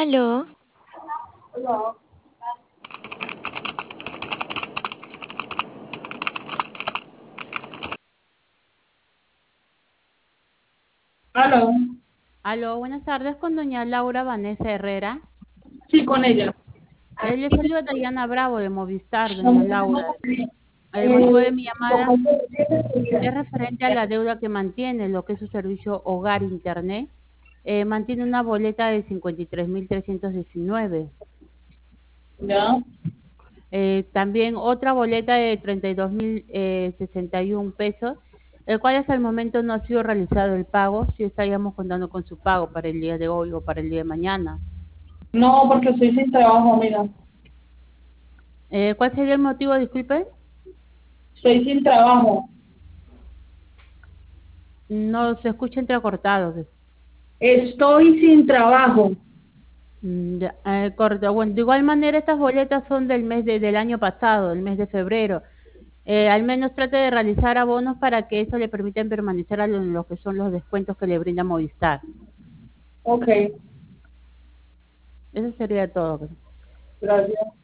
Aló, Aló. Aló. Aló, buenas tardes con doña Laura Vanessa Herrera. Sí, con ella. Le saluda Dayana Bravo de Movistar, doña Laura. El motivo de mi llamada es referente a la deuda que mantiene lo que es su servicio Hogar Internet. Mantiene una boleta de 53.319. Ya. También otra boleta de 32.061 pesos, el cual hasta el momento no ha sido realizado el pago. Si estaríamos contando con su pago para el día de hoy o para el día de mañana. No, porque estoy sin trabajo, mira. ¿Cuál sería el motivo, disculpe? Estoy sin trabajo. No se escucha entrecortado. Estoy sin trabajo. Ya, correcto. Bueno, de igual manera estas boletas son del año pasado, el mes de febrero. Al menos trate de realizar abonos para que eso le permita permanecer en lo que son los descuentos que le brinda Movistar. Ok, Eso sería todo. gracias.